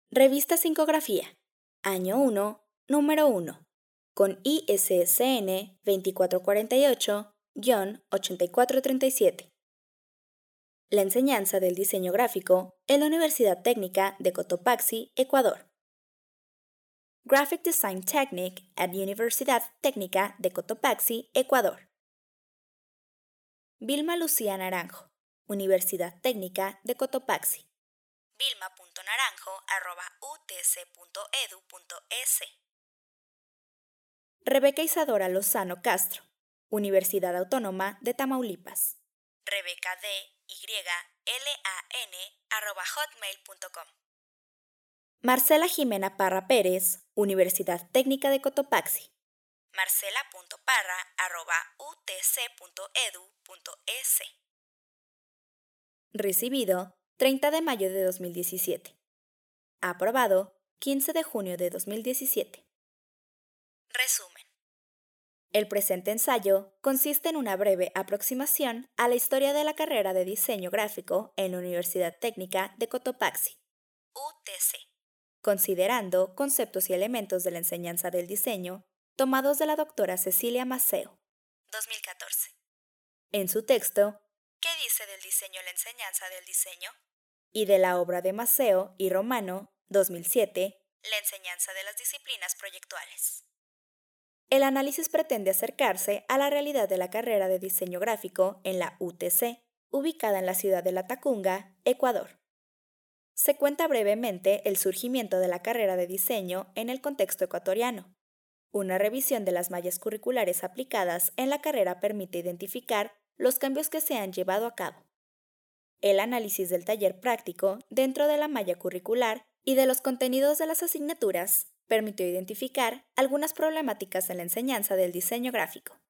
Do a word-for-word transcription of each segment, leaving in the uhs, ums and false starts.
Revista Sincografía, Año uno, Número uno, con I S S N veinticuatro cuarenta y ocho guión ochenta y cuatro treinta y siete. La enseñanza del diseño gráfico en la Universidad Técnica de Cotopaxi, Ecuador. Graphic Design Technique at Universidad Técnica de Cotopaxi, Ecuador. Vilma Lucía Naranjo, Universidad Técnica de Cotopaxi. vilma punto naranjo arroba u t c punto e d u punto e s. Rebeca Isadora Lozano Castro, Universidad Autónoma de Tamaulipas. Rebeca D Y L A N arroba hotmail punto com. Marcela Jimena Parra Pérez, Universidad Técnica de Cotopaxi. marcela punto parra arroba u t c punto e d u punto e s. Recibido treinta de mayo de dos mil diecisiete. Aprobado quince de junio de dos mil diecisiete. Resumen. El presente ensayo consiste en una breve aproximación a la historia de la carrera de diseño gráfico en la Universidad Técnica de Cotopaxi, U T C, considerando conceptos y elementos de la enseñanza del diseño tomados de la doctora Cecilia Maceo, dos mil catorce. En su texto, ¿Qué dice del diseño la enseñanza del diseño? Y de la obra de Maceo y Romano, dos mil siete, La enseñanza de las disciplinas proyectuales. El análisis pretende acercarse a la realidad de la carrera de diseño gráfico en la U T C, ubicada en la ciudad de Latacunga, Ecuador. Se cuenta brevemente el surgimiento de la carrera de diseño en el contexto ecuatoriano. Una revisión de las mallas curriculares aplicadas en la carrera permite identificar los cambios que se han llevado a cabo. El análisis del taller práctico dentro de la malla curricular y de los contenidos de las asignaturas permitió identificar algunas problemáticas en la enseñanza del diseño gráfico.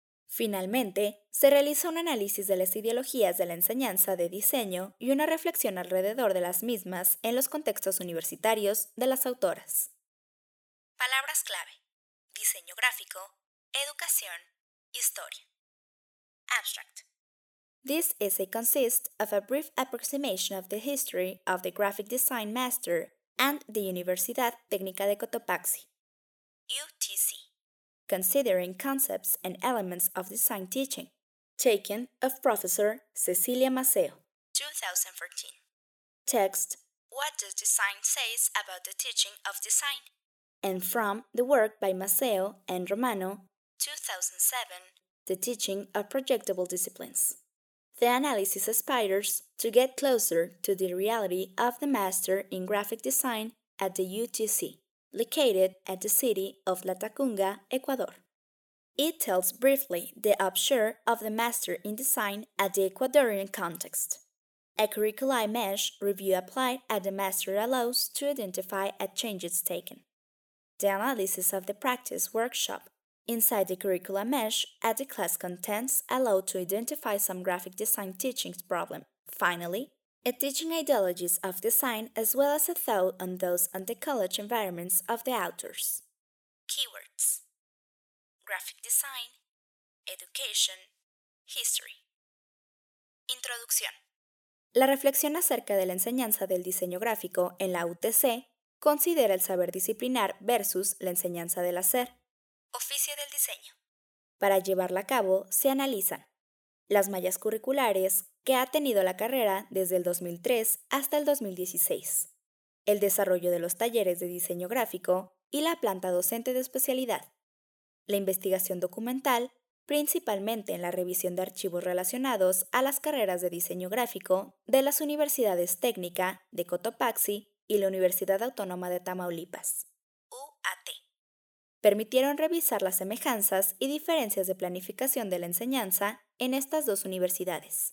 Finalmente, se realizó un análisis de las ideologías de la enseñanza de diseño y una reflexión alrededor de las mismas en los contextos universitarios de las autoras. Palabras clave: diseño gráfico, educación, historia. Abstract. This essay consists of a brief approximation of the history of the graphic design master and the Universidad Técnica de Cotopaxi, U T C, considering concepts and elements of design teaching, taken of Professor Cecilia Maceo, two thousand fourteen. Text: What does design says about the teaching of design? And from the work by Maceo and Romano, two thousand seven, The Teaching of Projectable Disciplines. The analysis aspires to get closer to the reality of the Master in Graphic Design at the U T C, located at the city of Latacunga, Ecuador. It tells briefly the upshare of the Master in Design at the Ecuadorian context. A curriculi mesh review applied at the Master allows to identify a changes taken. The analysis of the practice workshop inside the curricula mesh at the class contents allow to identify some graphic design teachings problem. Finally, a teaching ideologies of design as well as a thought on those on the college environments of the authors. Keywords: graphic design, education, history. Introducción. La reflexión acerca de la enseñanza del diseño gráfico en la U T C considera el saber disciplinar versus la enseñanza del hacer. Oficio del diseño. Para llevarla a cabo, se analizan las mallas curriculares que ha tenido la carrera desde el dos mil tres hasta el dos mil dieciséis, el desarrollo de los talleres de diseño gráfico y la planta docente de especialidad, la investigación documental, principalmente en la revisión de archivos relacionados a las carreras de diseño gráfico de las Universidades Técnica de Cotopaxi y la Universidad Autónoma de Tamaulipas, U A T. Permitieron revisar las semejanzas y diferencias de planificación de la enseñanza en estas dos universidades.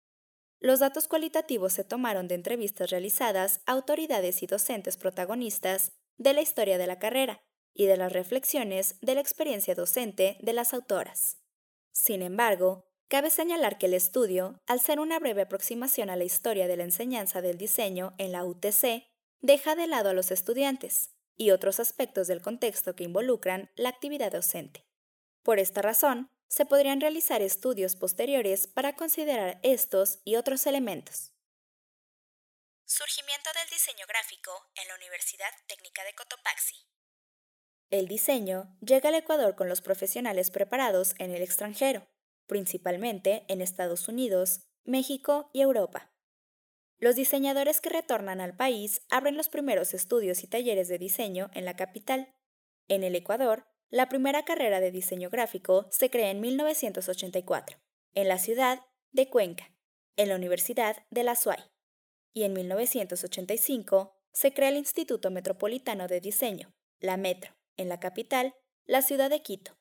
Los datos cualitativos se tomaron de entrevistas realizadas a autoridades y docentes protagonistas de la historia de la carrera y de las reflexiones de la experiencia docente de las autoras. Sin embargo, cabe señalar que el estudio, al ser una breve aproximación a la historia de la enseñanza del diseño en la U T C, deja de lado a los estudiantes y otros aspectos del contexto que involucran la actividad docente. Por esta razón, se podrían realizar estudios posteriores para considerar estos y otros elementos. Surgimiento del diseño gráfico en la Universidad Técnica de Cotopaxi. El diseño llega al Ecuador con los profesionales preparados en el extranjero, principalmente en Estados Unidos, México y Europa. Los diseñadores que retornan al país abren los primeros estudios y talleres de diseño en la capital. En el Ecuador, la primera carrera de diseño gráfico se crea en mil novecientos ochenta y cuatro, en la ciudad de Cuenca, en la Universidad de la SUAY. Y en mil novecientos ochenta y cinco se crea el Instituto Metropolitano de Diseño, la Metro, en la capital, la ciudad de Quito.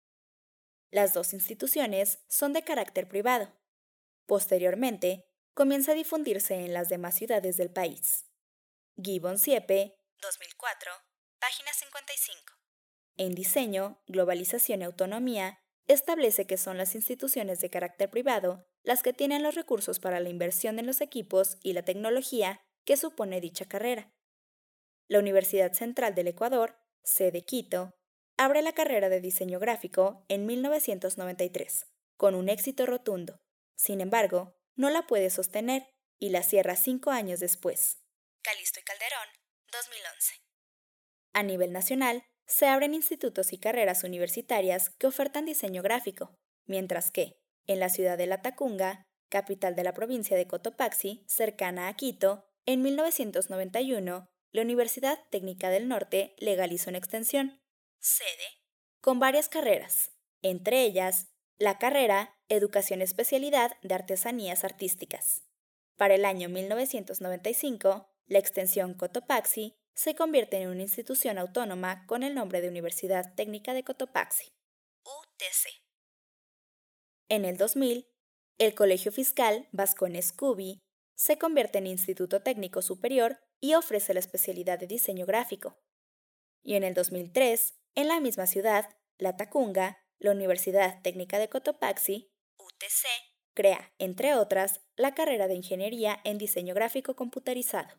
Las dos instituciones son de carácter privado. Posteriormente, comienza a difundirse en las demás ciudades del país. Gibbon Siepe, dos mil cuatro, página cincuenta y cinco. En Diseño, Globalización y Autonomía, establece que son las instituciones de carácter privado las que tienen los recursos para la inversión en los equipos y la tecnología que supone dicha carrera. La Universidad Central del Ecuador, sede Quito, abre la carrera de diseño gráfico en mil novecientos noventa y tres, con un éxito rotundo. Sin embargo, no la puede sostener y la cierra cinco años después. Calisto y Calderón, dos mil once. A nivel nacional, se abren institutos y carreras universitarias que ofertan diseño gráfico, mientras que, en la ciudad de Latacunga, capital de la provincia de Cotopaxi, cercana a Quito, en mil novecientos noventa y uno, la Universidad Técnica del Norte legalizó una extensión, sede, con varias carreras, entre ellas, la carrera Educación Especialidad de Artesanías Artísticas. Para el año mil novecientos noventa y cinco, la extensión Cotopaxi se convierte en una institución autónoma con el nombre de Universidad Técnica de Cotopaxi, U T C. En el dos mil, el Colegio Fiscal Vascón Escubi se convierte en Instituto Técnico Superior y ofrece la especialidad de diseño gráfico. Y en el dos mil tres, en la misma ciudad, Latacunga, la Universidad Técnica de Cotopaxi, U T C, crea, entre otras, la carrera de Ingeniería en Diseño Gráfico Computarizado.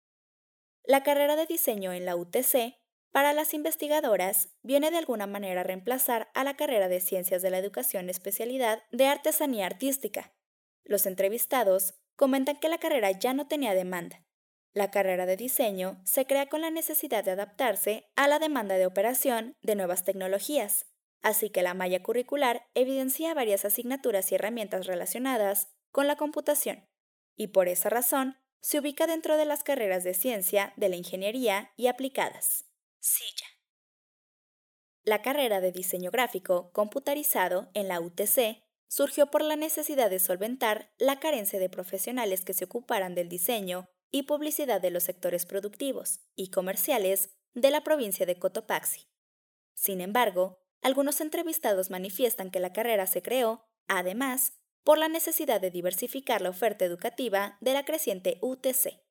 La carrera de diseño en la U T C, para las investigadoras, viene de alguna manera a reemplazar a la carrera de Ciencias de la Educación Especialidad de Artesanía Artística. Los entrevistados comentan que la carrera ya no tenía demanda. La carrera de diseño se crea con la necesidad de adaptarse a la demanda de operación de nuevas tecnologías, así que la malla curricular evidencia varias asignaturas y herramientas relacionadas con la computación, y por esa razón se ubica dentro de las carreras de ciencia, de la ingeniería y aplicadas. Silla. La carrera de diseño gráfico computarizado en la U T C surgió por la necesidad de solventar la carencia de profesionales que se ocuparan del diseño y publicidad de los sectores productivos y comerciales de la provincia de Cotopaxi. Sin embargo, algunos entrevistados manifiestan que la carrera se creó, además, por la necesidad de diversificar la oferta educativa de la creciente U T C.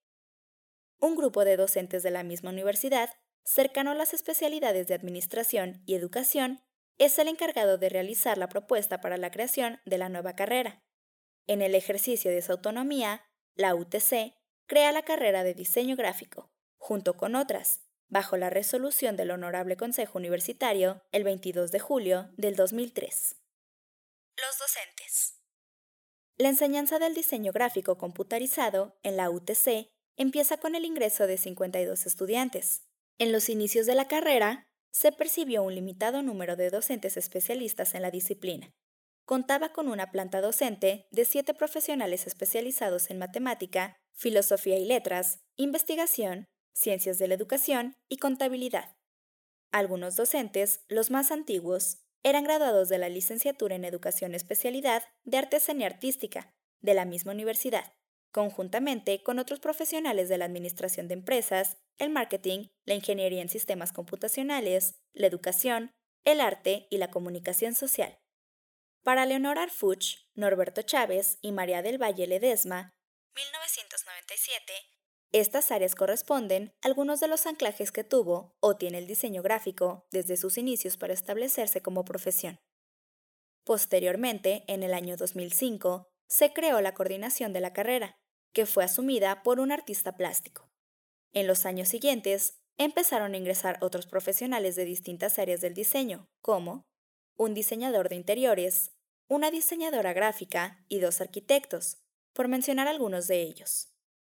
Un grupo de docentes de la misma universidad, cercano a las especialidades de Administración y Educación, es el encargado de realizar la propuesta para la creación de la nueva carrera. En el ejercicio de su autonomía, la U T C crea la carrera de Diseño Gráfico, junto con otras, bajo la resolución del Honorable Consejo Universitario el veintidós de julio del dos mil tres. Los docentes. La enseñanza del diseño gráfico computarizado en la U T C empieza con el ingreso de cincuenta y dos estudiantes. En los inicios de la carrera, se percibió un limitado número de docentes especialistas en la disciplina. Contaba con una planta docente de siete profesionales especializados en matemática, filosofía y letras, investigación, ciencias de la educación y contabilidad. Algunos docentes, los más antiguos, eran graduados de la licenciatura en Educación Especialidad de Artesanía Artística, de la misma universidad, conjuntamente con otros profesionales de la administración de empresas, el marketing, la ingeniería en sistemas computacionales, la educación, el arte y la comunicación social. Para Leonor Arfuch, Norberto Chávez y María del Valle Ledesma, mil novecientos noventa y siete, estas áreas corresponden a algunos de los anclajes que tuvo o tiene el diseño gráfico desde sus inicios para establecerse como profesión. Posteriormente, en el año dos mil cinco, se creó la coordinación de la carrera, que fue asumida por un artista plástico. En los años siguientes, empezaron a ingresar otros profesionales de distintas áreas del diseño, como un diseñador de interiores, una diseñadora gráfica y dos arquitectos, por mencionar algunos de ellos.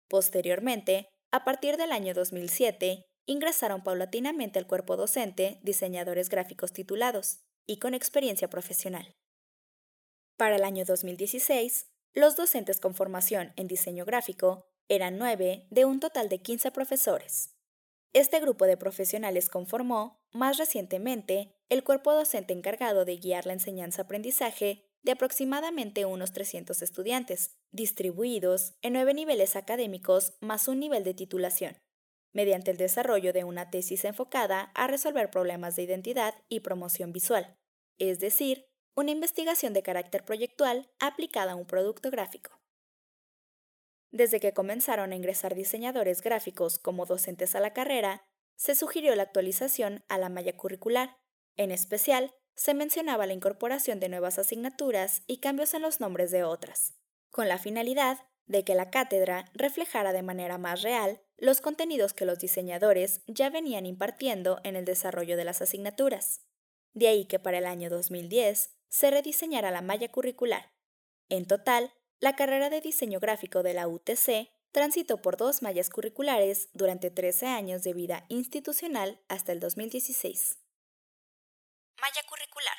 Posteriormente, a partir del año dos mil siete, ingresaron paulatinamente al cuerpo docente diseñadores gráficos titulados y con experiencia profesional. Para el año dos mil dieciséis, los docentes con formación en diseño gráfico eran nueve de un total de quince profesores. Este grupo de profesionales conformó, más recientemente, el cuerpo docente encargado de guiar la enseñanza-aprendizaje de aproximadamente unos trescientos estudiantes, distribuidos en nueve niveles académicos más un nivel de titulación, mediante el desarrollo de una tesis enfocada a resolver problemas de identidad y promoción visual, es decir, una investigación de carácter proyectual aplicada a un producto gráfico. Desde que comenzaron a ingresar diseñadores gráficos como docentes a la carrera, se sugirió la actualización a la malla curricular. En especial, se mencionaba la incorporación de nuevas asignaturas y cambios en los nombres de otras, con la finalidad de que la cátedra reflejara de manera más real los contenidos que los diseñadores ya venían impartiendo en el desarrollo de las asignaturas. De ahí que para el año dos mil diez se rediseñara la malla curricular. En total, la carrera de diseño gráfico de la U T C transitó por dos mallas curriculares durante trece años de vida institucional hasta el dos mil dieciséis. Malla curricular.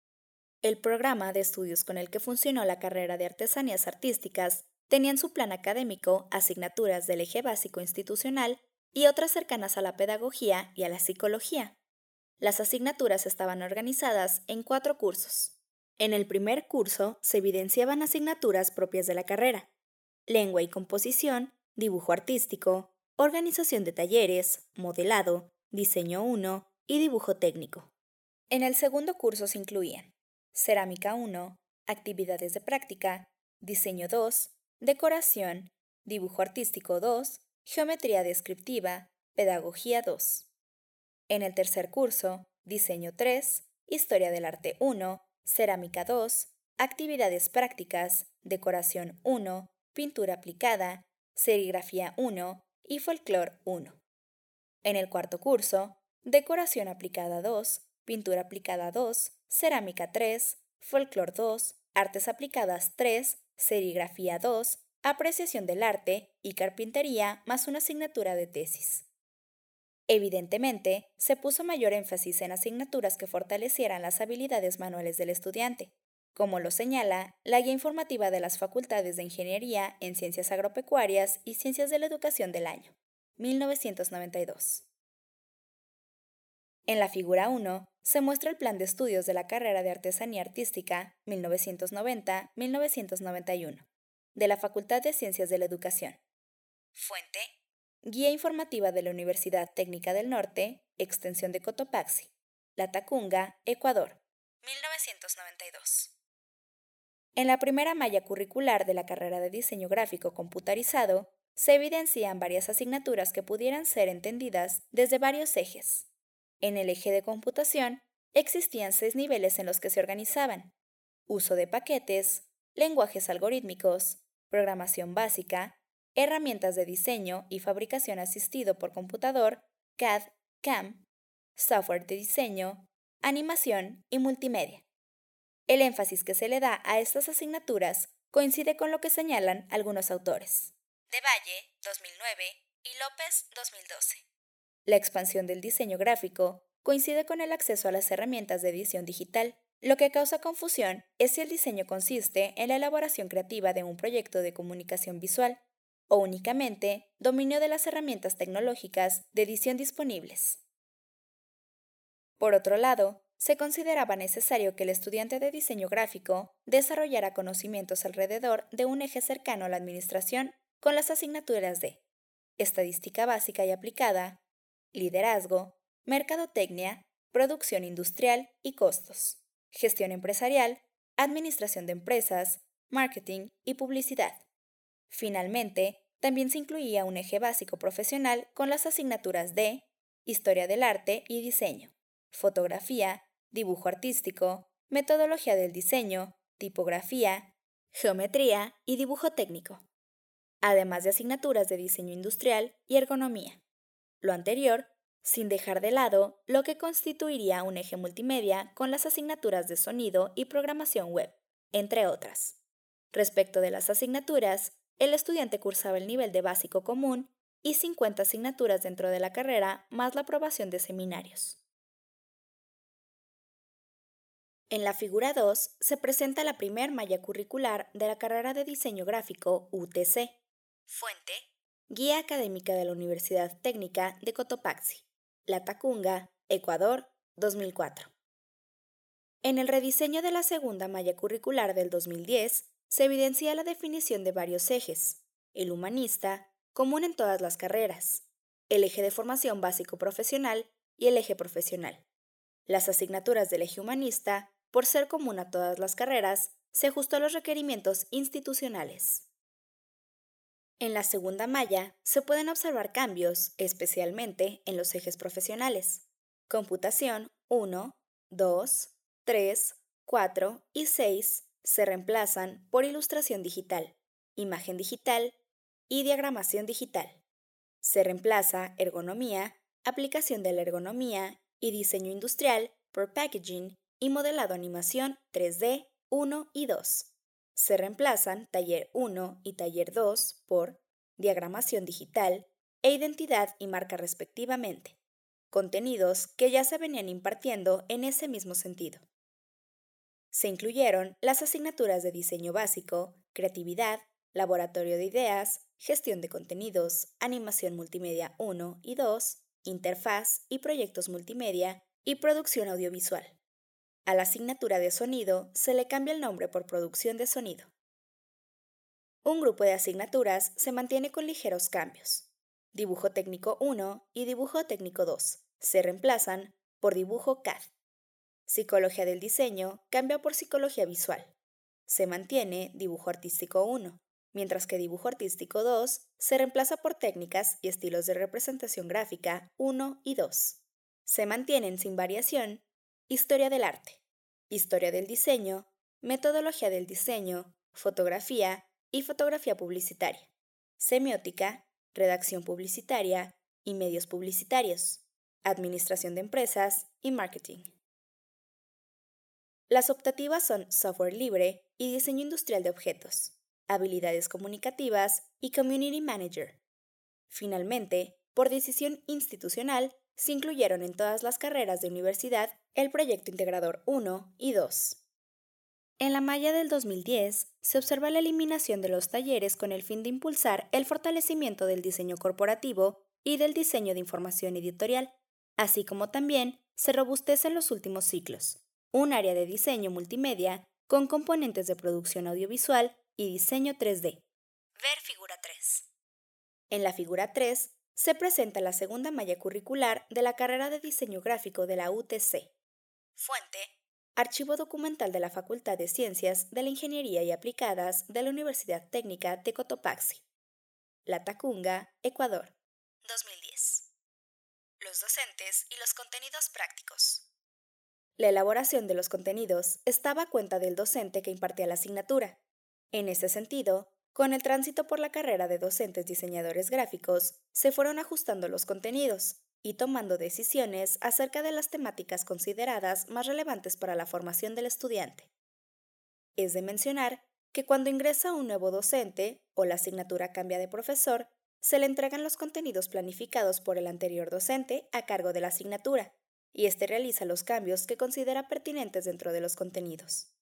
El programa de estudios con el que funcionó la carrera de artesanías artísticas tenía en su plan académico asignaturas del eje básico institucional y otras cercanas a la pedagogía y a la psicología. Las asignaturas estaban organizadas en cuatro cursos. En el primer curso se evidenciaban asignaturas propias de la carrera: lengua y composición, dibujo artístico, organización de talleres, modelado, diseño uno y dibujo técnico. En el segundo curso se incluían cerámica uno, actividades de práctica, diseño dos, decoración, dibujo artístico dos, geometría descriptiva, pedagogía dos. En el tercer curso, diseño tres, historia del arte uno, cerámica dos, actividades prácticas, decoración uno, pintura aplicada, serigrafía uno y folclore uno. En el cuarto curso, decoración aplicada dos, pintura aplicada dos, cerámica tres, folclore dos, artes aplicadas tres, serigrafía dos, apreciación del arte y carpintería más una asignatura de tesis. Evidentemente, se puso mayor énfasis en asignaturas que fortalecieran las habilidades manuales del estudiante, como lo señala la Guía Informativa de las Facultades de Ingeniería en Ciencias Agropecuarias y Ciencias de la Educación del año mil novecientos noventa y dos. En la figura uno se muestra el plan de estudios de la carrera de Artesanía Artística mil novecientos noventa a mil novecientos noventa y uno de la Facultad de Ciencias de la Educación. Fuente: Guía Informativa de la Universidad Técnica del Norte, Extensión de Cotopaxi, Latacunga, Ecuador, mil novecientos noventa y dos. En la primera malla curricular de la carrera de Diseño Gráfico Computarizado, se evidencian varias asignaturas que pudieran ser entendidas desde varios ejes. En el eje de computación, existían seis niveles en los que se organizaban: uso de paquetes, lenguajes algorítmicos, programación básica, herramientas de diseño y fabricación asistido por computador, C A D, C A M, software de diseño, animación y multimedia. El énfasis que se le da a estas asignaturas coincide con lo que señalan algunos autores: De Valle, dos mil nueve, y López, dos mil doce. La expansión del diseño gráfico coincide con el acceso a las herramientas de edición digital. Lo que causa confusión es si el diseño consiste en la elaboración creativa de un proyecto de comunicación visual o únicamente dominio de las herramientas tecnológicas de edición disponibles. Por otro lado, se consideraba necesario que el estudiante de diseño gráfico desarrollara conocimientos alrededor de un eje cercano a la administración con las asignaturas de estadística básica y aplicada, liderazgo, mercadotecnia, producción industrial y costos, gestión empresarial, administración de empresas, marketing y publicidad. Finalmente, también se incluía un eje básico profesional con las asignaturas de historia del arte y diseño, fotografía, dibujo artístico, metodología del diseño, tipografía, geometría y dibujo técnico, además de asignaturas de diseño industrial y ergonomía. Lo anterior, sin dejar de lado lo que constituiría un eje multimedia con las asignaturas de sonido y programación web, entre otras. Respecto de las asignaturas, el estudiante cursaba el nivel de básico común y cincuenta asignaturas dentro de la carrera, más la aprobación de seminarios. En la figura dos se presenta la primer malla curricular de la carrera de diseño gráfico U T C. Fuente: Guía Académica de la Universidad Técnica de Cotopaxi, Latacunga, Ecuador, dos mil cuatro. En el rediseño de la segunda malla curricular del dos mil diez, se evidencia la definición de varios ejes: el humanista, común en todas las carreras, el eje de formación básico profesional y el eje profesional. Las asignaturas del eje humanista, por ser común a todas las carreras, se ajustó a los requerimientos institucionales. En la segunda malla se pueden observar cambios, especialmente en los ejes profesionales. Computación uno, dos, tres, cuatro y seis se reemplazan por ilustración digital, imagen digital y diagramación digital. Se reemplaza ergonomía, aplicación de la ergonomía y diseño industrial por packaging y modelado animación tres D uno y dos. Se reemplazan taller uno y taller dos por diagramación digital e identidad y marca respectivamente, contenidos que ya se venían impartiendo en ese mismo sentido. Se incluyeron las asignaturas de diseño básico, creatividad, laboratorio de ideas, gestión de contenidos, animación multimedia uno y dos, interfaz y proyectos multimedia y producción audiovisual. A la asignatura de sonido se le cambia el nombre por producción de sonido. Un grupo de asignaturas se mantiene con ligeros cambios. Dibujo técnico uno y dibujo técnico dos se reemplazan por dibujo C A D. Psicología del diseño cambia por psicología visual. Se mantiene dibujo artístico uno, mientras que dibujo artístico dos se reemplaza por técnicas y estilos de representación gráfica uno y dos. Se mantienen sin variación historia del arte, historia del diseño, metodología del diseño, fotografía y fotografía publicitaria, semiótica, redacción publicitaria y medios publicitarios, administración de empresas y marketing. Las optativas son software libre y diseño industrial de objetos, habilidades comunicativas y community manager. Finalmente, por decisión institucional, se incluyeron en todas las carreras de universidad el proyecto integrador uno y dos. En la malla del dos mil diez se observa la eliminación de los talleres con el fin de impulsar el fortalecimiento del diseño corporativo y del diseño de información editorial, así como también se robustecen los últimos ciclos, un área de diseño multimedia con componentes de producción audiovisual y diseño tres D. Ver figura tres. En la figura tres se presenta la segunda malla curricular de la carrera de diseño gráfico de la U T C. Fuente: Archivo documental de la Facultad de Ciencias de la Ingeniería y Aplicadas de la Universidad Técnica de Cotopaxi, Latacunga, Ecuador, dos mil diez. Los docentes y los contenidos prácticos. La elaboración de los contenidos estaba a cuenta del docente que impartía la asignatura. En ese sentido, con el tránsito por la carrera de docentes diseñadores gráficos, se fueron ajustando los contenidos y tomando decisiones acerca de las temáticas consideradas más relevantes para la formación del estudiante. Es de mencionar que cuando ingresa un nuevo docente o la asignatura cambia de profesor, se le entregan los contenidos planificados por el anterior docente a cargo de la asignatura, y éste realiza los cambios que considera pertinentes dentro de los contenidos.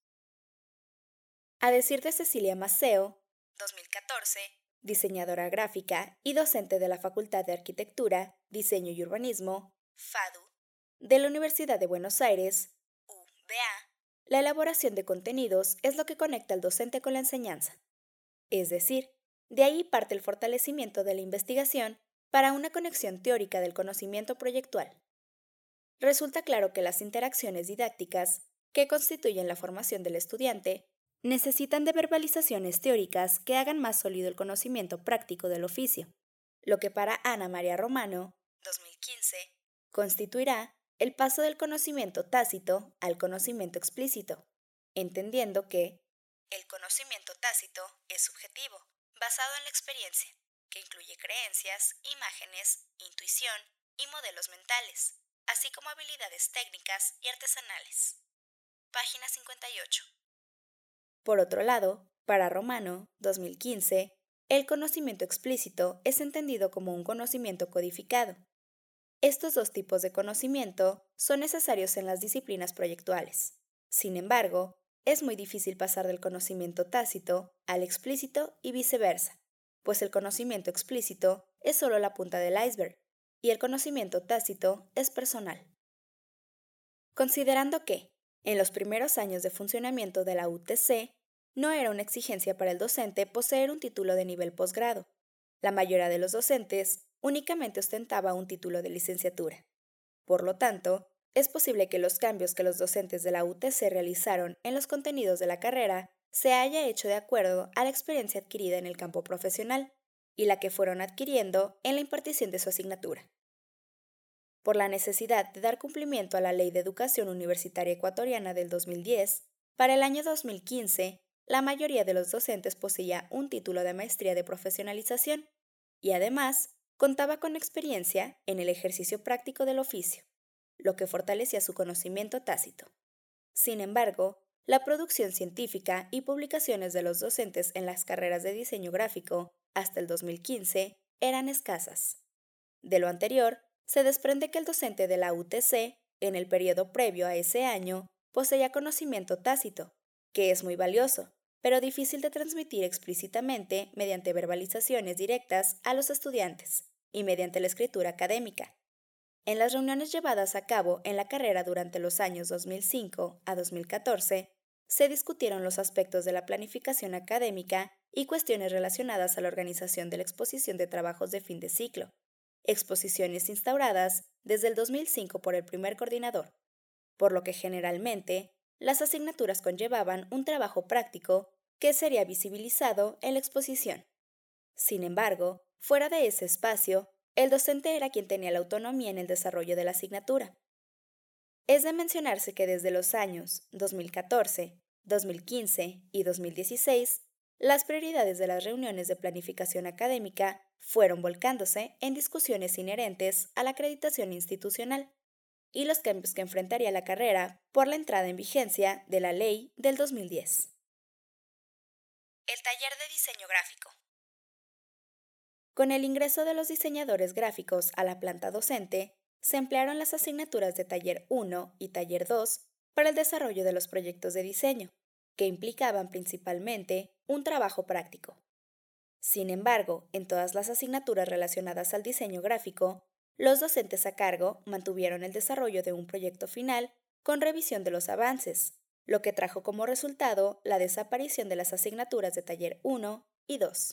A decir de Cecilia Maceo, dos mil catorce, diseñadora gráfica y docente de la Facultad de Arquitectura, Diseño y Urbanismo, FADU, de la Universidad de Buenos Aires, U B A, la elaboración de contenidos es lo que conecta al docente con la enseñanza. Es decir, de ahí parte el fortalecimiento de la investigación para una conexión teórica del conocimiento proyectual. Resulta claro que las interacciones didácticas, que constituyen la formación del estudiante, necesitan de verbalizaciones teóricas que hagan más sólido el conocimiento práctico del oficio, lo que para Ana María Romano, dos mil quince, constituirá el paso del conocimiento tácito al conocimiento explícito, entendiendo que el conocimiento tácito es subjetivo, basado en la experiencia, que incluye creencias, imágenes, intuición y modelos mentales, así como habilidades técnicas y artesanales. Página cincuenta y ocho. Por otro lado, para Romano, dos mil quince, el conocimiento explícito es entendido como un conocimiento codificado. Estos dos tipos de conocimiento son necesarios en las disciplinas proyectuales. Sin embargo, es muy difícil pasar del conocimiento tácito al explícito y viceversa, pues el conocimiento explícito es solo la punta del iceberg y el conocimiento tácito es personal. Considerando que, en los primeros años de funcionamiento de la U T C, no era una exigencia para el docente poseer un título de nivel posgrado. La mayoría de los docentes únicamente ostentaba un título de licenciatura. Por lo tanto, es posible que los cambios que los docentes de la U T C realizaron en los contenidos de la carrera se haya hecho de acuerdo a la experiencia adquirida en el campo profesional y la que fueron adquiriendo en la impartición de su asignatura. Por la necesidad de dar cumplimiento a la Ley de Educación Universitaria Ecuatoriana del dos mil diez, para el año dos mil quince, la mayoría de los docentes poseía un título de maestría de profesionalización y además contaba con experiencia en el ejercicio práctico del oficio, lo que fortalecía su conocimiento tácito. Sin embargo, la producción científica y publicaciones de los docentes en las carreras de diseño gráfico hasta el dos mil quince eran escasas. De lo anterior, se desprende que el docente de la U T C, en el periodo previo a ese año, poseía conocimiento tácito, que es muy valioso, pero difícil de transmitir explícitamente mediante verbalizaciones directas a los estudiantes y mediante la escritura académica. En las reuniones llevadas a cabo en la carrera durante los años dos mil cinco a dos mil catorce, se discutieron los aspectos de la planificación académica y cuestiones relacionadas a la organización de la exposición de trabajos de fin de ciclo, exposiciones instauradas desde el dos mil cinco por el primer coordinador, por lo que generalmente las asignaturas conllevaban un trabajo práctico que sería visibilizado en la exposición. Sin embargo, fuera de ese espacio, el docente era quien tenía la autonomía en el desarrollo de la asignatura. Es de mencionarse que desde los años dos mil catorce, dos mil quince y dos mil dieciséis, las prioridades de las reuniones de planificación académica fueron volcándose en discusiones inherentes a la acreditación institucional y los cambios que enfrentaría la carrera por la entrada en vigencia de la ley del dos mil diez. El taller de diseño gráfico. Con el ingreso de los diseñadores gráficos a la planta docente, se emplearon las asignaturas de Taller uno y Taller dos para el desarrollo de los proyectos de diseño, que implicaban principalmente un trabajo práctico. Sin embargo, en todas las asignaturas relacionadas al diseño gráfico, los docentes a cargo mantuvieron el desarrollo de un proyecto final con revisión de los avances, lo que trajo como resultado la desaparición de las asignaturas de Taller uno y dos.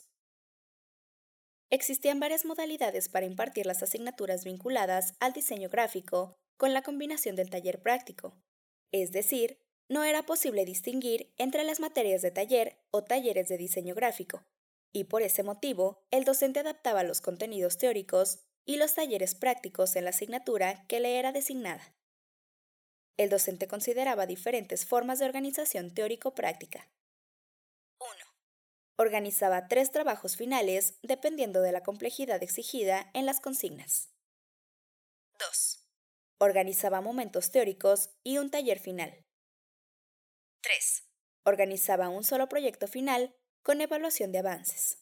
Existían varias modalidades para impartir las asignaturas vinculadas al diseño gráfico con la combinación del taller práctico, es decir, no era posible distinguir entre las materias de taller o talleres de diseño gráfico, y por ese motivo el docente adaptaba los contenidos teóricos y los talleres prácticos en la asignatura que le era designada. El docente consideraba diferentes formas de organización teórico-práctica. uno. Organizaba tres trabajos finales dependiendo de la complejidad exigida en las consignas. dos. Organizaba momentos teóricos y un taller final. tres. Organizaba un solo proyecto final con evaluación de avances.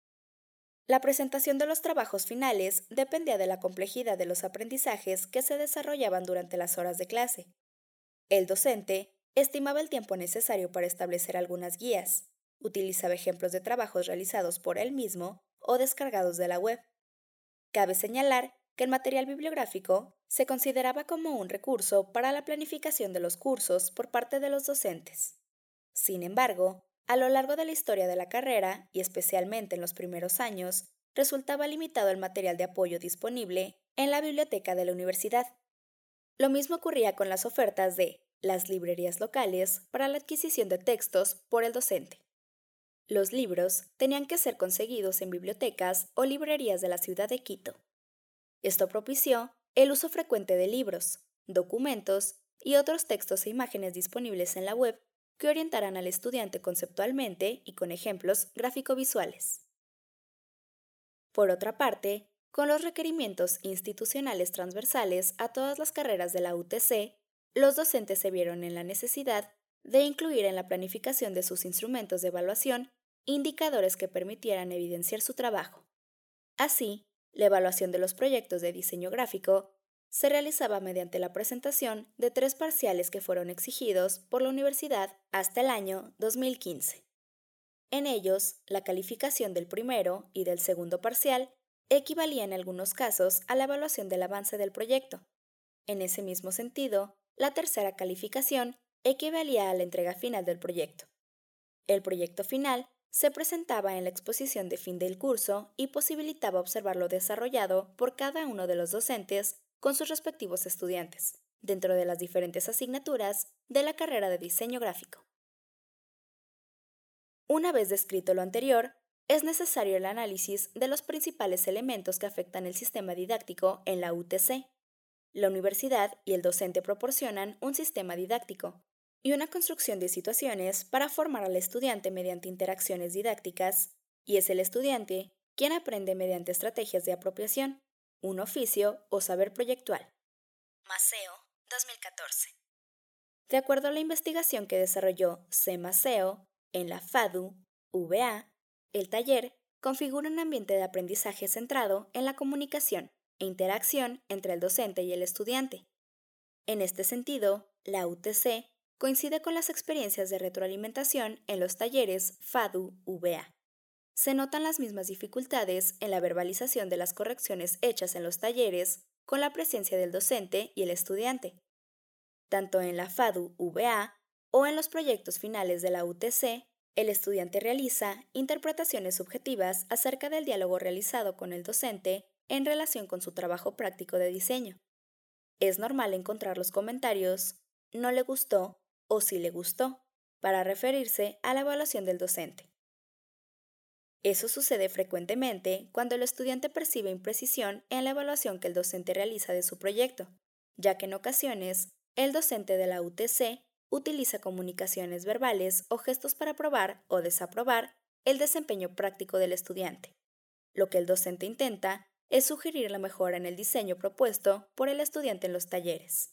La presentación de los trabajos finales dependía de la complejidad de los aprendizajes que se desarrollaban durante las horas de clase. El docente estimaba el tiempo necesario para establecer algunas guías, utilizaba ejemplos de trabajos realizados por él mismo o descargados de la web. Cabe señalar que el material bibliográfico se consideraba como un recurso para la planificación de los cursos por parte de los docentes. Sin embargo, a lo largo de la historia de la carrera, y especialmente en los primeros años, resultaba limitado el material de apoyo disponible en la biblioteca de la universidad. Lo mismo ocurría con las ofertas de las librerías locales para la adquisición de textos por el docente. Los libros tenían que ser conseguidos en bibliotecas o librerías de la ciudad de Quito. Esto propició el uso frecuente de libros, documentos y otros textos e imágenes disponibles en la web que orientarán al estudiante conceptualmente y con ejemplos gráfico-visuales. Por otra parte, con los requerimientos institucionales transversales a todas las carreras de la U T C, los docentes se vieron en la necesidad de incluir en la planificación de sus instrumentos de evaluación indicadores que permitieran evidenciar su trabajo. Así, la evaluación de los proyectos de diseño gráfico se realizaba mediante la presentación de tres parciales que fueron exigidos por la universidad hasta el año dos mil quince. En ellos, la calificación del primero y del segundo parcial equivalía en algunos casos a la evaluación del avance del proyecto. En ese mismo sentido, la tercera calificación equivalía a la entrega final del proyecto. El proyecto final se presentaba en la exposición de fin del curso y posibilitaba observar lo desarrollado por cada uno de los docentes con sus respectivos estudiantes, dentro de las diferentes asignaturas de la carrera de diseño gráfico. Una vez descrito lo anterior, es necesario el análisis de los principales elementos que afectan el sistema didáctico en la U T C. La universidad y el docente proporcionan un sistema didáctico y una construcción de situaciones para formar al estudiante mediante interacciones didácticas, y es el estudiante quien aprende mediante estrategias de apropiación, un oficio o saber proyectual. Maceo, dos mil catorce. De acuerdo a la investigación que desarrolló C. Maceo en la FADU, V A, el taller configura un ambiente de aprendizaje centrado en la comunicación e interacción entre el docente y el estudiante. En este sentido, la U T C coincide con las experiencias de retroalimentación en los talleres FADU-V A. Se notan las mismas dificultades en la verbalización de las correcciones hechas en los talleres con la presencia del docente y el estudiante. Tanto en la FADU-V A o en los proyectos finales de la U T C, el estudiante realiza interpretaciones subjetivas acerca del diálogo realizado con el docente en relación con su trabajo práctico de diseño. Es normal encontrar los comentarios "no le gustó" o "sí le gustó" para referirse a la evaluación del docente. Eso sucede frecuentemente cuando el estudiante percibe imprecisión en la evaluación que el docente realiza de su proyecto, ya que en ocasiones el docente de la U T C utiliza comunicaciones verbales o gestos para aprobar o desaprobar el desempeño práctico del estudiante. Lo que el docente intenta es sugerir la mejora en el diseño propuesto por el estudiante en los talleres.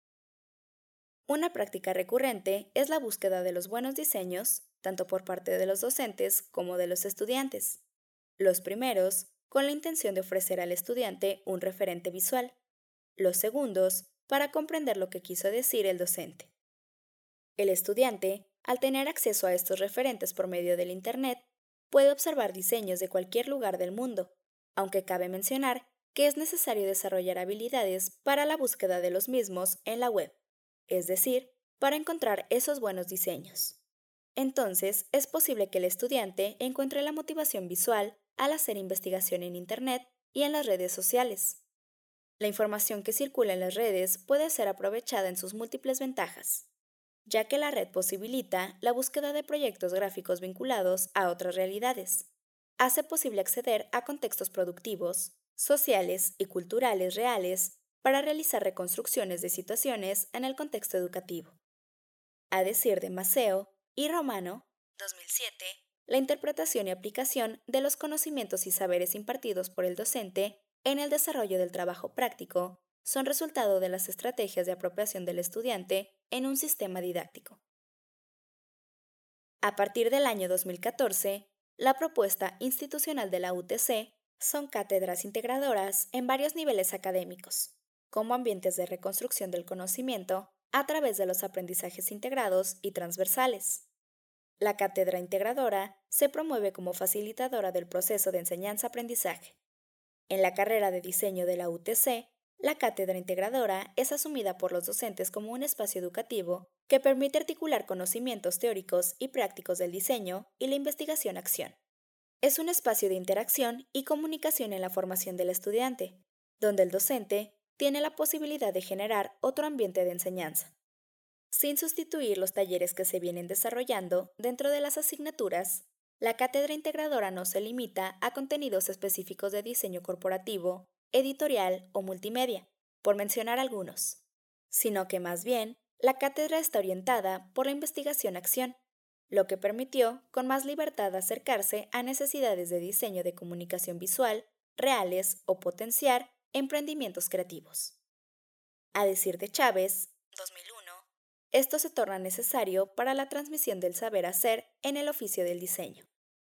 Una práctica recurrente es la búsqueda de los buenos diseños, tanto por parte de los docentes como de los estudiantes. Los primeros, con la intención de ofrecer al estudiante un referente visual. Los segundos, para comprender lo que quiso decir el docente. El estudiante, al tener acceso a estos referentes por medio del Internet, puede observar diseños de cualquier lugar del mundo, aunque cabe mencionar que es necesario desarrollar habilidades para la búsqueda de los mismos en la web, es decir, para encontrar esos buenos diseños. Entonces, es posible que el estudiante encuentre la motivación visual al hacer investigación en Internet y en las redes sociales. La información que circula en las redes puede ser aprovechada en sus múltiples ventajas, ya que la red posibilita la búsqueda de proyectos gráficos vinculados a otras realidades. Hace posible acceder a contextos productivos, sociales y culturales reales para realizar reconstrucciones de situaciones en el contexto educativo. A decir de Maceo y Romano, dos mil siete, la interpretación y aplicación de los conocimientos y saberes impartidos por el docente en el desarrollo del trabajo práctico son resultado de las estrategias de apropiación del estudiante en un sistema didáctico. A partir del año dos mil catorce, la propuesta institucional de la U T C son cátedras integradoras en varios niveles académicos, como ambientes de reconstrucción del conocimiento a través de los aprendizajes integrados y transversales. La cátedra integradora se promueve como facilitadora del proceso de enseñanza-aprendizaje. En la carrera de diseño de la U T C, la cátedra integradora es asumida por los docentes como un espacio educativo que permite articular conocimientos teóricos y prácticos del diseño y la investigación-acción. Es un espacio de interacción y comunicación en la formación del estudiante, donde el docente tiene la posibilidad de generar otro ambiente de enseñanza. Sin sustituir los talleres que se vienen desarrollando dentro de las asignaturas, la cátedra integradora no se limita a contenidos específicos de diseño corporativo, editorial o multimedia, por mencionar algunos, sino que más bien la cátedra está orientada por la investigación-acción, lo que permitió con más libertad acercarse a necesidades de diseño de comunicación visual reales o potenciar emprendimientos creativos. A decir de Chávez, dos mil uno, esto se torna necesario para la transmisión del saber hacer en el oficio del diseño.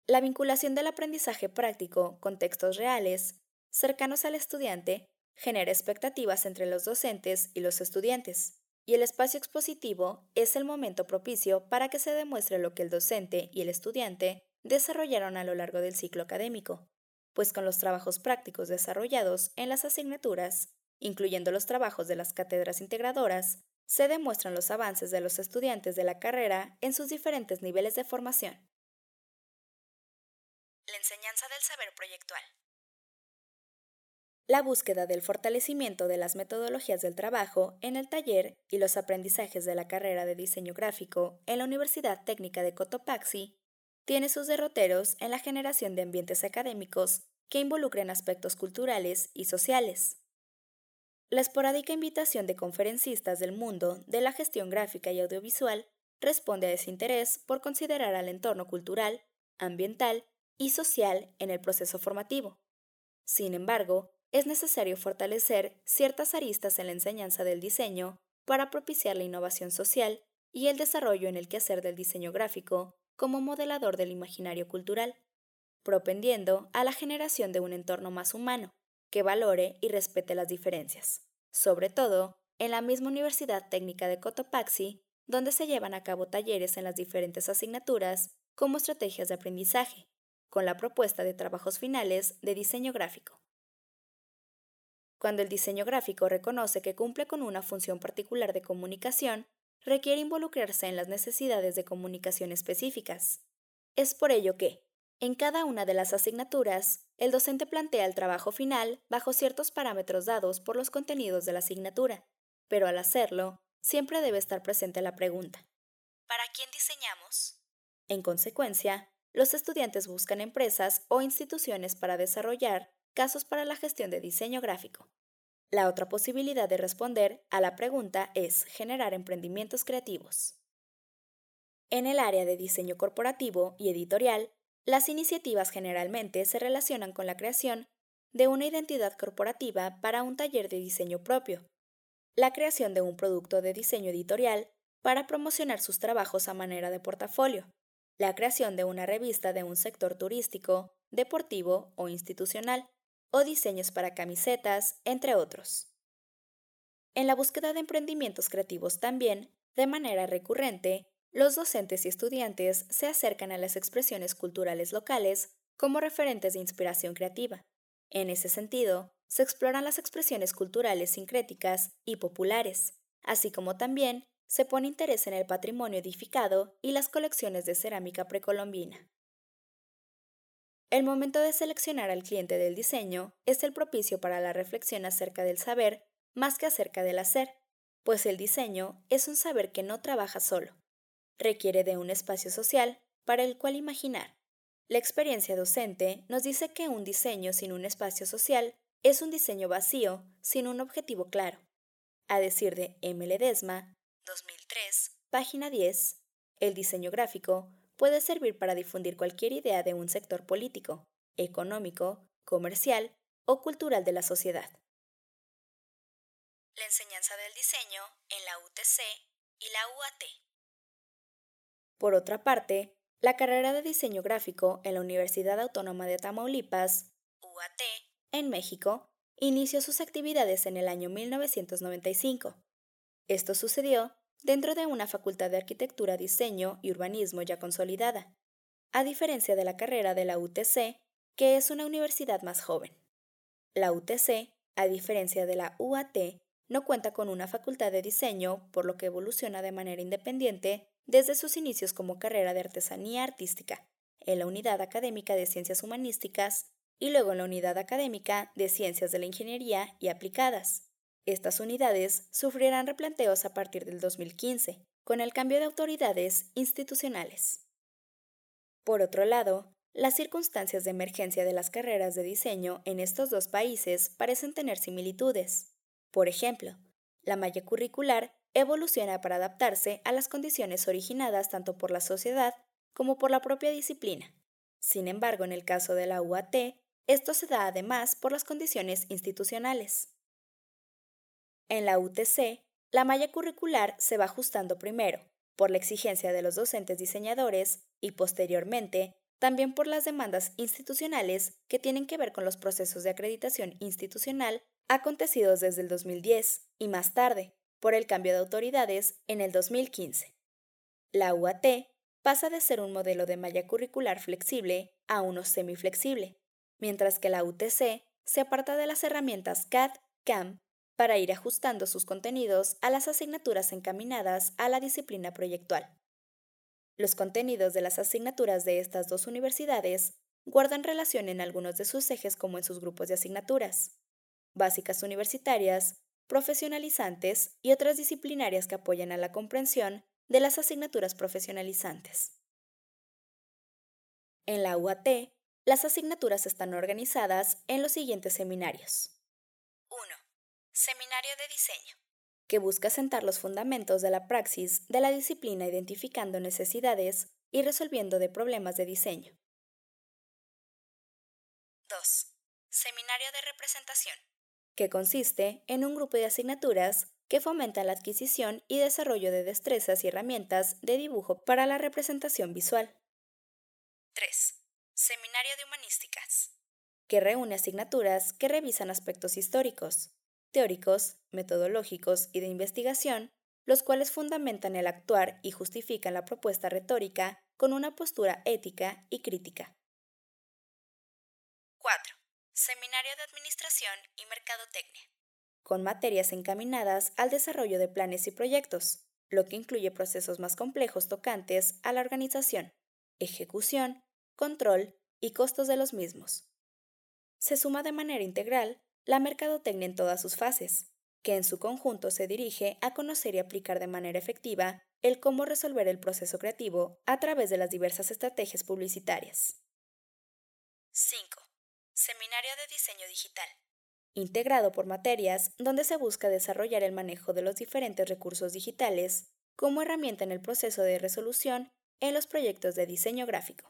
La vinculación del aprendizaje práctico con textos reales, cercanos al estudiante, genera expectativas entre los docentes y los estudiantes, y el espacio expositivo es el momento propicio para que se demuestre lo que el docente y el estudiante desarrollaron a lo largo del ciclo académico, pues con los trabajos prácticos desarrollados en las asignaturas, incluyendo los trabajos de las cátedras integradoras, se demuestran los avances de los estudiantes de la carrera en sus diferentes niveles de formación. La enseñanza del saber proyectual. La búsqueda del fortalecimiento de las metodologías del trabajo en el taller y los aprendizajes de la carrera de diseño gráfico en la Universidad Técnica de Cotopaxi tiene sus derroteros en la generación de ambientes académicos que involucren aspectos culturales y sociales. La esporádica invitación de conferencistas del mundo de la gestión gráfica y audiovisual responde a ese interés por considerar al entorno cultural, ambiental y social en el proceso formativo. Sin embargo, es necesario fortalecer ciertas aristas en la enseñanza del diseño para propiciar la innovación social y el desarrollo en el quehacer del diseño gráfico como modelador del imaginario cultural, propendiendo a la generación de un entorno más humano, que valore y respete las diferencias, sobre todo en la misma Universidad Técnica de Cotopaxi, donde se llevan a cabo talleres en las diferentes asignaturas como estrategias de aprendizaje, con la propuesta de trabajos finales de diseño gráfico. Cuando el diseño gráfico reconoce que cumple con una función particular de comunicación, requiere involucrarse en las necesidades de comunicación específicas. Es por ello que, en cada una de las asignaturas, el docente plantea el trabajo final bajo ciertos parámetros dados por los contenidos de la asignatura, pero al hacerlo, siempre debe estar presente la pregunta: ¿para quién diseñamos? En consecuencia, los estudiantes buscan empresas o instituciones para desarrollar casos para la gestión de diseño gráfico. La otra posibilidad de responder a la pregunta es generar emprendimientos creativos. En el área de diseño corporativo y editorial, las iniciativas generalmente se relacionan con la creación de una identidad corporativa para un taller de diseño propio, la creación de un producto de diseño editorial para promocionar sus trabajos a manera de portafolio, la creación de una revista de un sector turístico, deportivo o institucional, o diseños para camisetas, entre otros. En la búsqueda de emprendimientos creativos también, de manera recurrente, los docentes y estudiantes se acercan a las expresiones culturales locales como referentes de inspiración creativa. En ese sentido, se exploran las expresiones culturales sincréticas y populares, así como también se pone interés en el patrimonio edificado y las colecciones de cerámica precolombina. El momento de seleccionar al cliente del diseño es el propicio para la reflexión acerca del saber más que acerca del hacer, pues el diseño es un saber que no trabaja solo. Requiere de un espacio social para el cual imaginar. La experiencia docente nos dice que un diseño sin un espacio social es un diseño vacío, sin un objetivo claro. A decir de M. Ledesma, dos mil tres, página diez, el diseño gráfico puede servir para difundir cualquier idea de un sector político, económico, comercial o cultural de la sociedad. La enseñanza del diseño en la U T C y la U A T. Por otra parte, la carrera de diseño gráfico en la Universidad Autónoma de Tamaulipas, U A T, en México, inició sus actividades en el año mil novecientos noventa y cinco. Esto sucedió dentro de una facultad de arquitectura, diseño y urbanismo ya consolidada, a diferencia de la carrera de la U T C, que es una universidad más joven. La U T C, a diferencia de la U A T, no cuenta con una facultad de diseño, por lo que evoluciona de manera independiente desde sus inicios como carrera de artesanía artística, en la unidad académica de ciencias humanísticas y luego en la unidad académica de ciencias de la ingeniería y aplicadas. Estas unidades sufrirán replanteos a partir del dos mil quince, con el cambio de autoridades institucionales. Por otro lado, las circunstancias de emergencia de las carreras de diseño en estos dos países parecen tener similitudes. Por ejemplo, la malla curricular evoluciona para adaptarse a las condiciones originadas tanto por la sociedad como por la propia disciplina. Sin embargo, en el caso de la U A T, esto se da además por las condiciones institucionales. En la U T C, la malla curricular se va ajustando primero, por la exigencia de los docentes diseñadores, y posteriormente, también por las demandas institucionales que tienen que ver con los procesos de acreditación institucional acontecidos desde el dos mil diez y más tarde, por el cambio de autoridades en el dos mil quince. La U A T pasa de ser un modelo de malla curricular flexible a uno semiflexible, mientras que la U T C se aparta de las herramientas C A D, C A M para ir ajustando sus contenidos a las asignaturas encaminadas a la disciplina proyectual. Los contenidos de las asignaturas de estas dos universidades guardan relación en algunos de sus ejes como en sus grupos de asignaturas, básicas universitarias, profesionalizantes y otras disciplinarias que apoyan a la comprensión de las asignaturas profesionalizantes. En la U A T, las asignaturas están organizadas en los siguientes seminarios. uno. Seminario de diseño, que busca sentar los fundamentos de la praxis de la disciplina identificando necesidades y resolviendo de problemas de diseño. dos. Seminario de representación, que consiste en un grupo de asignaturas que fomentan la adquisición y desarrollo de destrezas y herramientas de dibujo para la representación visual. tres. Seminario de humanísticas, que reúne asignaturas que revisan aspectos históricos, teóricos, metodológicos y de investigación, los cuales fundamentan el actuar y justifican la propuesta retórica con una postura ética y crítica. cuatro. Seminario de Administración y Mercadotecnia, con materias encaminadas al desarrollo de planes y proyectos, lo que incluye procesos más complejos tocantes a la organización, ejecución, control y costos de los mismos. Se suma de manera integral la mercadotecnia en todas sus fases, que en su conjunto se dirige a conocer y aplicar de manera efectiva el cómo resolver el proceso creativo a través de las diversas estrategias publicitarias. cinco. Seminario de Diseño Digital, integrado por materias donde se busca desarrollar el manejo de los diferentes recursos digitales como herramienta en el proceso de resolución en los proyectos de diseño gráfico.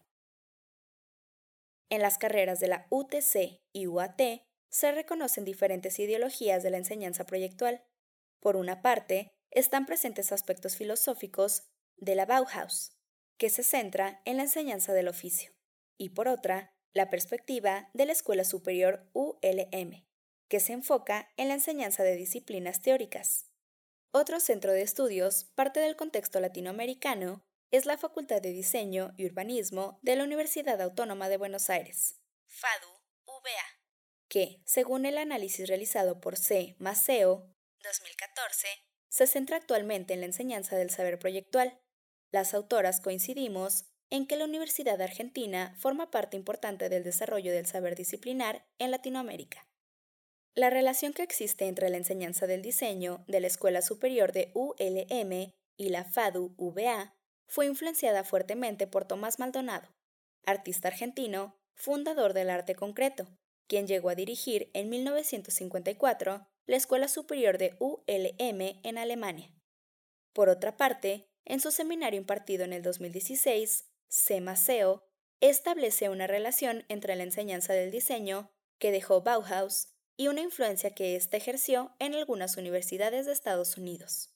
En las carreras de la U T C y U A T se reconocen diferentes ideologías de la enseñanza proyectual. Por una parte, están presentes aspectos filosóficos de la Bauhaus, que se centra en la enseñanza del oficio, y por otra, la perspectiva de la Escuela Superior U L M, que se enfoca en la enseñanza de disciplinas teóricas. Otro centro de estudios, parte del contexto latinoamericano, es la Facultad de Diseño y Urbanismo de la Universidad Autónoma de Buenos Aires, FADU-V A, que, según el análisis realizado por C. Maceo, dos mil catorce, se centra actualmente en la enseñanza del saber proyectual. Las autoras coincidimos en que la Universidad Argentina forma parte importante del desarrollo del saber disciplinar en Latinoamérica. La relación que existe entre la enseñanza del diseño de la Escuela Superior de U L M y la FADU-V A fue influenciada fuertemente por Tomás Maldonado, artista argentino, fundador del arte concreto, quien llegó a dirigir en mil novecientos cincuenta y cuatro la Escuela Superior de U L M en Alemania. Por otra parte, en su seminario impartido en el dos mil dieciséis, C. Maceo establece una relación entre la enseñanza del diseño que dejó Bauhaus y una influencia que ésta ejerció en algunas universidades de Estados Unidos.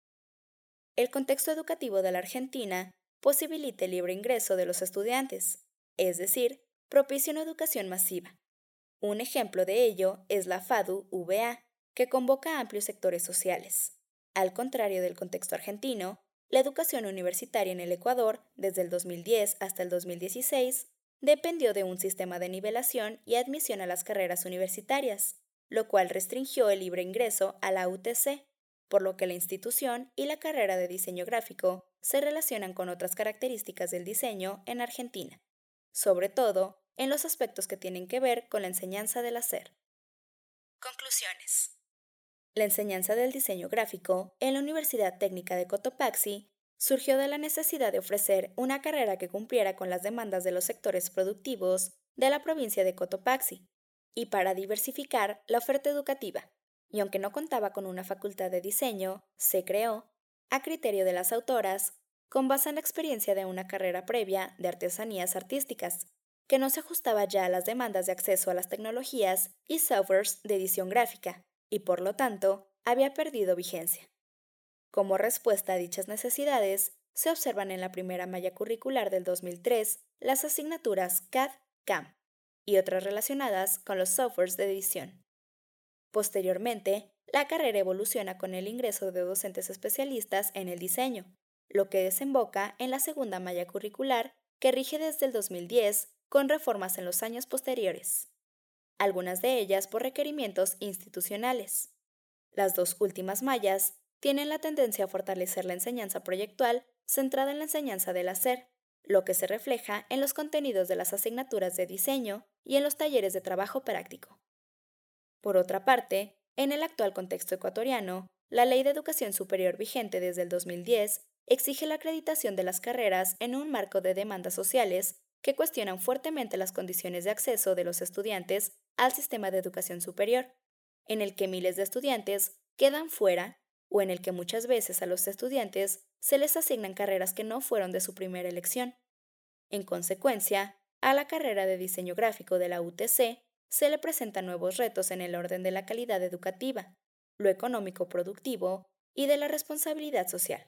El contexto educativo de la Argentina posibilita el libre ingreso de los estudiantes, es decir, propicia una educación masiva. Un ejemplo de ello es la FADU-V A, que convoca a amplios sectores sociales. Al contrario del contexto argentino, la educación universitaria en el Ecuador, desde el dos mil diez hasta el dos mil dieciséis, dependió de un sistema de nivelación y admisión a las carreras universitarias, lo cual restringió el libre ingreso a la U T C, por lo que la institución y la carrera de diseño gráfico se relacionan con otras características del diseño en Argentina, sobre todo en los aspectos que tienen que ver con la enseñanza del hacer. Conclusiones. La enseñanza del diseño gráfico en la Universidad Técnica de Cotopaxi surgió de la necesidad de ofrecer una carrera que cumpliera con las demandas de los sectores productivos de la provincia de Cotopaxi y para diversificar la oferta educativa, y aunque no contaba con una facultad de diseño, se creó, a criterio de las autoras, con base en la experiencia de una carrera previa de artesanías artísticas, que no se ajustaba ya a las demandas de acceso a las tecnologías y softwares de edición gráfica, y por lo tanto, había perdido vigencia. Como respuesta a dichas necesidades, se observan en la primera malla curricular del dos mil tres las asignaturas C A D, C A M y otras relacionadas con los softwares de edición. Posteriormente, la carrera evoluciona con el ingreso de docentes especialistas en el diseño, lo que desemboca en la segunda malla curricular que rige desde el dos mil diez con reformas en los años posteriores, algunas de ellas por requerimientos institucionales. Las dos últimas mallas tienen la tendencia a fortalecer la enseñanza proyectual centrada en la enseñanza del hacer, lo que se refleja en los contenidos de las asignaturas de diseño y en los talleres de trabajo práctico. Por otra parte, en el actual contexto ecuatoriano, la Ley de Educación Superior vigente desde el dos mil diez exige la acreditación de las carreras en un marco de demandas sociales que cuestionan fuertemente las condiciones de acceso de los estudiantes al sistema de educación superior, en el que miles de estudiantes quedan fuera o en el que muchas veces a los estudiantes se les asignan carreras que no fueron de su primera elección. En consecuencia, a la carrera de diseño gráfico de la U T C se le presentan nuevos retos en el orden de la calidad educativa, lo económico productivo y de la responsabilidad social.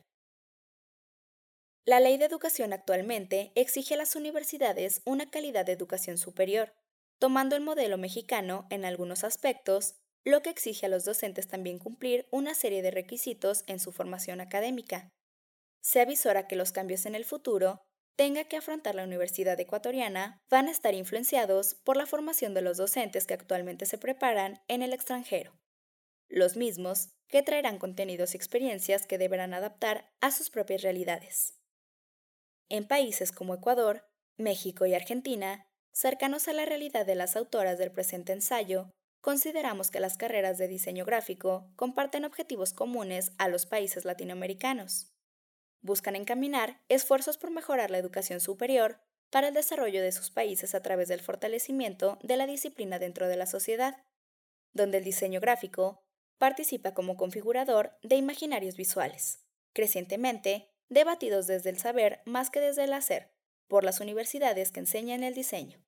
La Ley de Educación actualmente exige a las universidades una calidad de educación superior, tomando el modelo mexicano en algunos aspectos, lo que exige a los docentes también cumplir una serie de requisitos en su formación académica. Se avisora que los cambios en el futuro tenga que afrontar la Universidad Ecuatoriana van a estar influenciados por la formación de los docentes que actualmente se preparan en el extranjero, los mismos que traerán contenidos y experiencias que deberán adaptar a sus propias realidades. En países como Ecuador, México y Argentina, cercanos a la realidad de las autoras del presente ensayo, consideramos que las carreras de diseño gráfico comparten objetivos comunes a los países latinoamericanos. Buscan encaminar esfuerzos por mejorar la educación superior para el desarrollo de sus países a través del fortalecimiento de la disciplina dentro de la sociedad, donde el diseño gráfico participa como configurador de imaginarios visuales, crecientemente debatidos desde el saber más que desde el hacer, por las universidades que enseñan el diseño.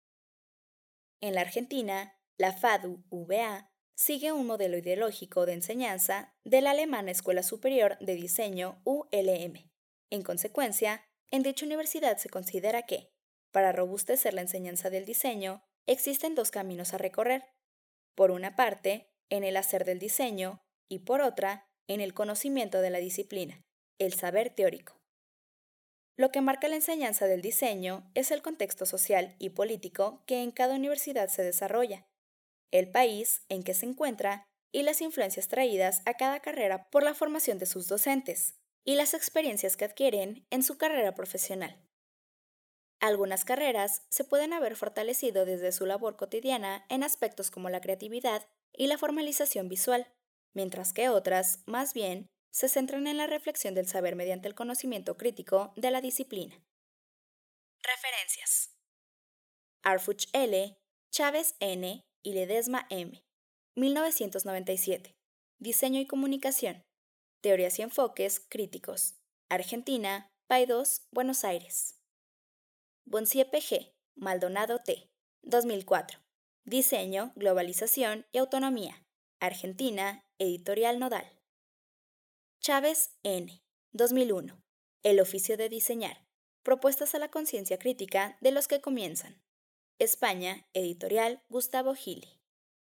En la Argentina, la FADU-V A sigue un modelo ideológico de enseñanza de la alemana Escuela Superior de Diseño U L M. En consecuencia, en dicha universidad se considera que, para robustecer la enseñanza del diseño, existen dos caminos a recorrer. Por una parte, en el hacer del diseño y por otra, en el conocimiento de la disciplina, el saber teórico. Lo que marca la enseñanza del diseño es el contexto social y político que en cada universidad se desarrolla, el país en que se encuentra y las influencias traídas a cada carrera por la formación de sus docentes y las experiencias que adquieren en su carrera profesional. Algunas carreras se pueden haber fortalecido desde su labor cotidiana en aspectos como la creatividad y la formalización visual, mientras que otras, más bien, se centran en la reflexión del saber mediante el conocimiento crítico de la disciplina. Referencias: Arfuch L., Chávez N. y Ledesma M. mil novecientos noventa y siete. Diseño y comunicación. Teorías y enfoques críticos. Argentina, Paidós, Buenos Aires. Boncier-P G. Maldonado T. dos mil cuatro. Diseño, globalización y autonomía. Argentina, Editorial Nodal. Chávez N. dos mil uno. El oficio de diseñar. Propuestas a la conciencia crítica de los que comienzan. España, Editorial Gustavo Gili.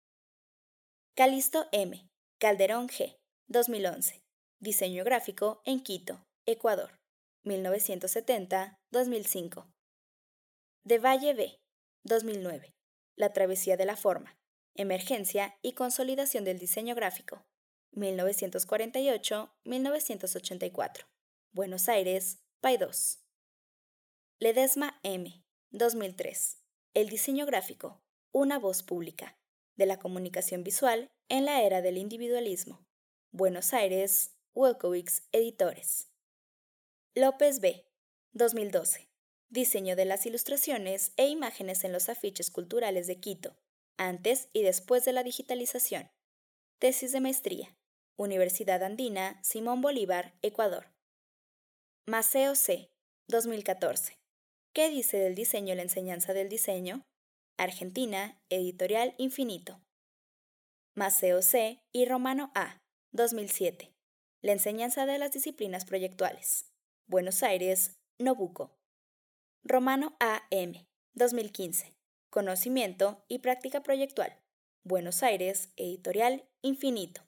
Calisto M. Calderón G. dos mil once. Diseño gráfico en Quito, Ecuador. mil novecientos setenta a dos mil cinco. De Valle B. dos mil nueve. La travesía de la forma. Emergencia y consolidación del diseño gráfico. mil novecientos cuarenta y ocho a mil novecientos ochenta y cuatro. Buenos Aires, Paidós. Ledesma M. dos mil tres. El diseño gráfico, una voz pública, de la comunicación visual en la era del individualismo. Buenos Aires, Wolkowitz Editores. López B. dos mil doce. Diseño de las ilustraciones e imágenes en los afiches culturales de Quito, antes y después de la digitalización. Tesis de maestría. Universidad Andina, Simón Bolívar, Ecuador. Maceo C. dos mil catorce. ¿Qué dice del diseño la enseñanza del diseño? Argentina, Editorial Infinito. Maceo C. y Romano A. dos mil siete. La enseñanza de las disciplinas proyectuales. Buenos Aires, Nobuco. Romano A M, dos mil quince. Conocimiento y práctica proyectual. Buenos Aires, Editorial Infinito.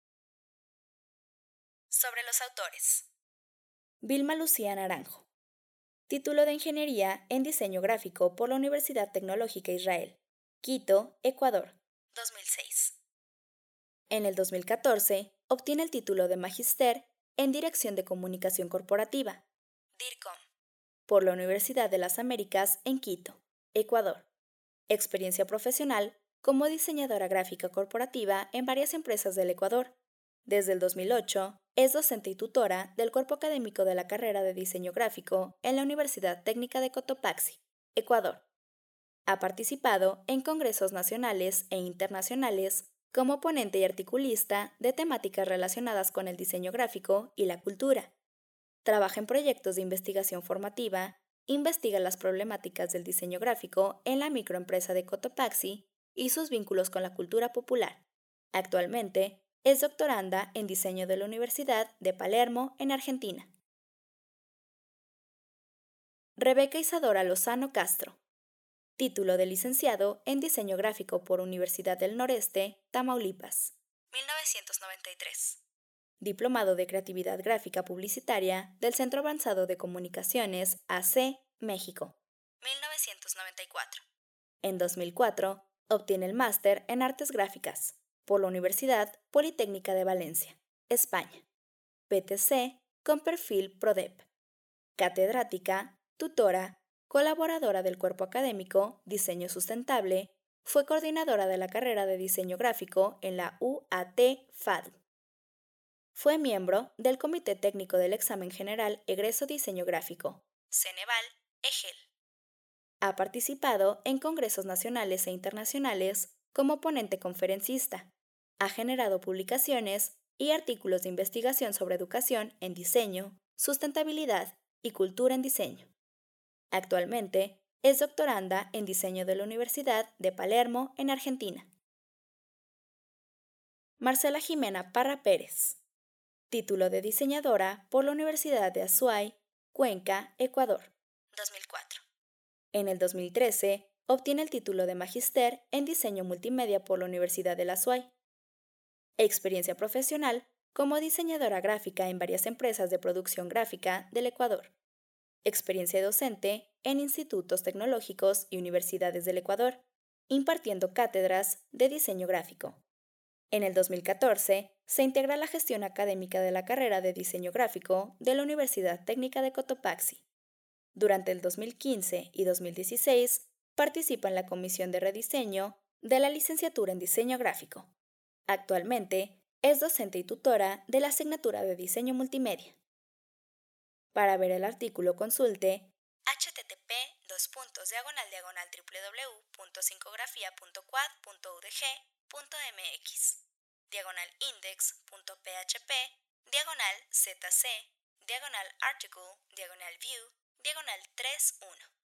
Sobre los autores. Vilma Lucía Naranjo. Título de Ingeniería en Diseño Gráfico por la Universidad Tecnológica Israel. Quito, Ecuador, dos mil seis. En el dos mil catorce, obtiene el título de Magíster en Dirección de Comunicación Corporativa, DIRCOM, por la Universidad de las Américas en Quito, Ecuador. Experiencia profesional como diseñadora gráfica corporativa en varias empresas del Ecuador. Desde el dos mil ocho, es docente y tutora del cuerpo académico de la carrera de Diseño Gráfico en la Universidad Técnica de Cotopaxi, Ecuador. Ha participado en congresos nacionales e internacionales como ponente y articulista de temáticas relacionadas con el diseño gráfico y la cultura. Trabaja en proyectos de investigación formativa, investiga las problemáticas del diseño gráfico en la microempresa de Cotopaxi y sus vínculos con la cultura popular. Actualmente, es doctoranda en diseño de la Universidad de Palermo, en Argentina. Rebeca Isadora Lozano Castro. Título de licenciado en Diseño Gráfico por Universidad del Noreste, Tamaulipas, mil novecientos noventa y tres. Diplomado de Creatividad Gráfica Publicitaria del Centro Avanzado de Comunicaciones, A C, México, mil novecientos noventa y cuatro. En dos mil cuatro, obtiene el máster en Artes Gráficas por la Universidad Politécnica de Valencia, España, P T C con perfil PRODEP. Catedrática, tutora, colaboradora del cuerpo académico Diseño Sustentable, fue coordinadora de la carrera de Diseño Gráfico en la U A T F A D. Fue miembro del Comité Técnico del Examen General Egreso Diseño Gráfico, Ceneval, EGEL. Ha participado en congresos nacionales e internacionales como ponente conferencista. Ha generado publicaciones y artículos de investigación sobre educación en diseño, sustentabilidad y cultura en diseño. Actualmente, es doctoranda en diseño de la Universidad de Palermo, en Argentina. Marcela Jimena Parra Pérez. Título de diseñadora por la Universidad de Azuay, Cuenca, Ecuador, dos mil cuatro. En el dos mil trece, obtiene el título de Magíster en Diseño Multimedia por la Universidad de Azuay. Experiencia profesional como diseñadora gráfica en varias empresas de producción gráfica del Ecuador. Experiencia docente en institutos tecnológicos y universidades del Ecuador, impartiendo cátedras de diseño gráfico. En el dos mil catorce, se integra a la gestión académica de la carrera de diseño gráfico de la Universidad Técnica de Cotopaxi. Durante el dos mil quince y dos mil dieciséis, participa en la Comisión de Rediseño de la Licenciatura en Diseño Gráfico. Actualmente, es docente y tutora de la asignatura de Diseño Multimedia. Para ver el artículo consulte http dos puntos diagonal diagonal www.psicografia.quad.udg.mx diagonal index.php diagonal zc diagonal article diagonal view diagonal tres punto uno.